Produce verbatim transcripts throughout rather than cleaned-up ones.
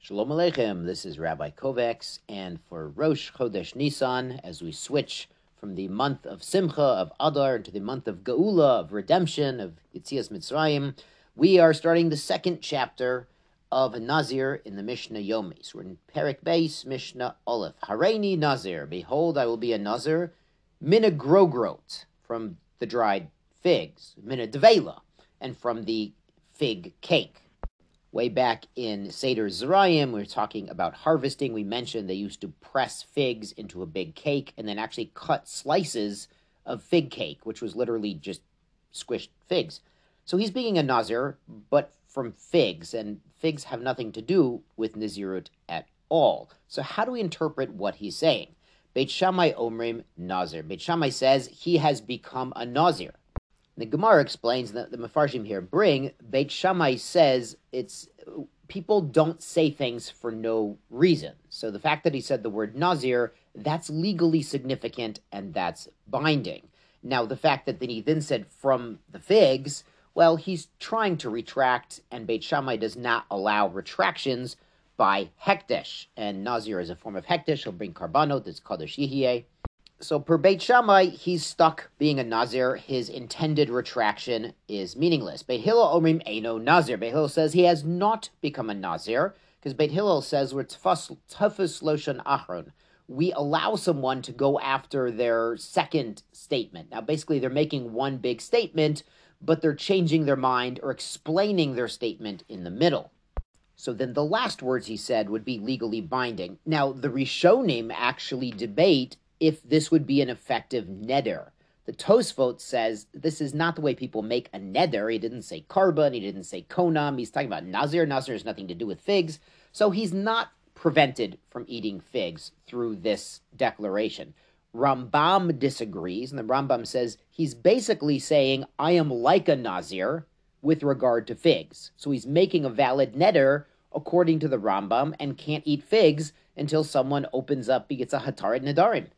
Shalom Aleichem, this is Rabbi Kovacs, and for Rosh Chodesh Nisan, as we switch from the month of Simcha, of Adar, into the month of Geula, of redemption, of Yetzias Mitzrayim, we are starting the second chapter of Nazir in the Mishnah Yomi. So we're in Perek Beis, Mishnah Aleph. Hareini Nazir, behold, I will be a Nazir, mina grogrot, from the dried figs, mina devela, and from the fig cake. Way back in Seder Zerayim, we were talking about harvesting. We mentioned they used to press figs into a big cake and then actually cut slices of fig cake, which was literally just squished figs. So he's being a Nazir, but from figs, and figs have nothing to do with Nazirut at all. So how do we interpret what he's saying? Beit Shammai Omrim Nazir. Beit Shammai says he has become a Nazir. The Gemara explains that the Mefarshim here bring, Beit Shammai says it's people don't say things for no reason. So the fact that he said the word Nazir, that's legally significant and that's binding. Now the fact that he then said from the figs, well, he's trying to retract, and Beit Shammai does not allow retractions by hekdesh. And Nazir is a form of hekdesh. He'll bring karbanot, it's kadosh yihyeh. So per Beit Shammai, he's stuck being a Nazir. His intended retraction is meaningless. Beit Hillel omrim eino Nazir. Beit Hillel says he has not become a Nazir, because Beit Hillel says we're tfas loshon achron. We allow someone to go after their second statement. Now, basically, they're making one big statement, but they're changing their mind or explaining their statement in the middle. So then the last words he said would be legally binding. Now, the Rishonim actually debate if this would be an effective neder. The Tosfot says this is not the way people make a neder. He didn't say karban, he didn't say konam, he's talking about nazir. Nazir has nothing to do with figs, so he's not prevented from eating figs through this declaration. Rambam disagrees, and the Rambam says he's basically saying, I am like a nazir with regard to figs. So he's making a valid neder according to the Rambam and can't eat figs until someone opens up, he gets a hataret nedarim.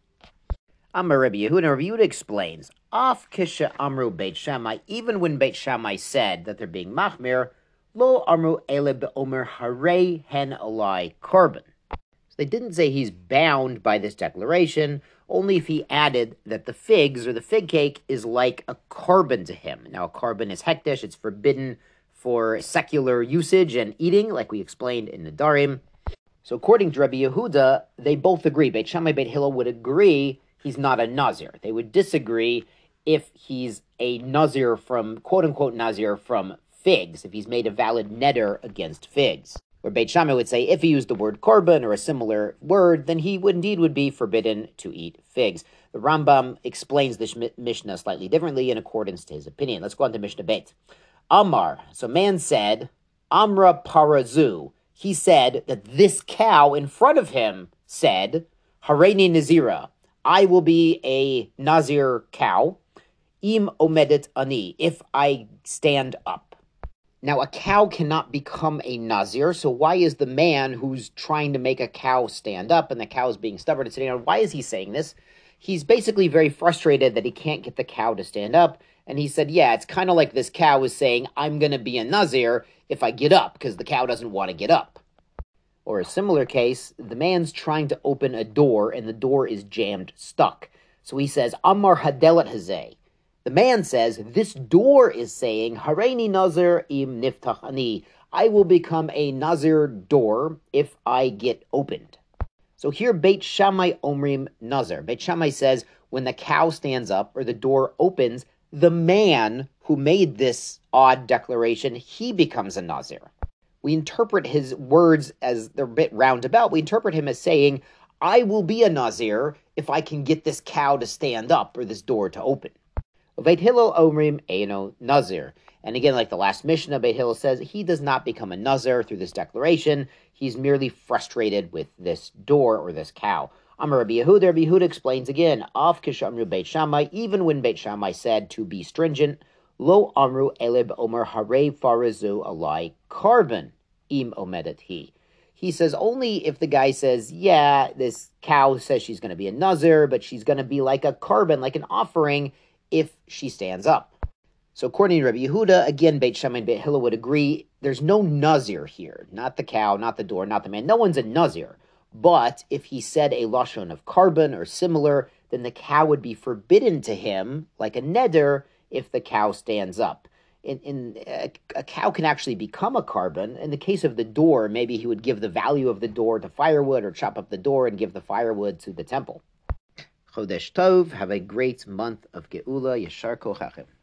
Amar Rabbi Yehuda, Rabbi Yehuda explains, Af kisha amru Beit Shammai, even when Beit Shammai said that they're being machmir, lo amru ele be'omer harei hen alai korban. So they didn't say he's bound by this declaration, only if he added that the figs or the fig cake is like a korban to him. Now a korban is hekdesh, it's forbidden for secular usage and eating, like we explained in Nedarim. So according to Rabbi Yehuda, they both agree. Beit Shammai, Beit Hillel would agree he's not a Nazir. They would disagree if he's a Nazir from, quote-unquote Nazir from figs, if he's made a valid neder against figs. Where Beit Shammai would say if he used the word korban or a similar word, then he would indeed would be forbidden to eat figs. The Rambam explains this Mishnah slightly differently in accordance to his opinion. Let's go on to Mishnah Beit. Amar, so man said, Amra parazu, he said that this cow in front of him said, Hareini Nazira, I will be a Nazir cow, im omedet ani, if I stand up. Now, a cow cannot become a Nazir, so why is the man who's trying to make a cow stand up, and the cow is being stubborn and sitting down, why is he saying this? He's basically very frustrated that he can't get the cow to stand up, and he said, yeah, it's kind of like this cow is saying, I'm going to be a Nazir if I get up, because the cow doesn't want to get up. Or a similar case, the man's trying to open a door, and the door is jammed stuck. So he says, Amar hadelet hazeh. The man says, this door is saying, Hareini Nazir im niftach ani. I will become a Nazir door if I get opened. So here Beit Shammai omrim Nazir. Beit Shammai says, when the cow stands up or the door opens, the man who made this odd declaration, he becomes a Nazir. We interpret his words as they're a bit roundabout. We interpret him as saying, I will be a Nazir if I can get this cow to stand up or this door to open. Beit Hillel omrim eino Nazir. And again, like the last Mishnah, Beit Hillel says he does not become a Nazir through this declaration. He's merely frustrated with this door or this cow. Amar Rabbi Yehuda, Rabbi Yehuda explains again, Av kisha amru Beit Shammai, even when Beit Shammai said to be stringent, Lo amru eleb omer harei farazu alai korban im omedet he. He says only if the guy says, yeah, this cow says she's going to be a Nazir, but she's going to be like a korban, like an offering, if she stands up. So according to Rabbi Yehuda, again, Beit Shammai and Beit Hillel would agree, there's no nazir here, not the cow, not the door, not the man. No one's a nazir. But if he said a lashon of carbon or similar, then the cow would be forbidden to him, like a neder, if the cow stands up. In, in a, a cow can actually become a carbon. In the case of the door, maybe he would give the value of the door to firewood or chop up the door and give the firewood to the temple. Chodesh Tov, have a great month of Geula, Yashar Kochachem.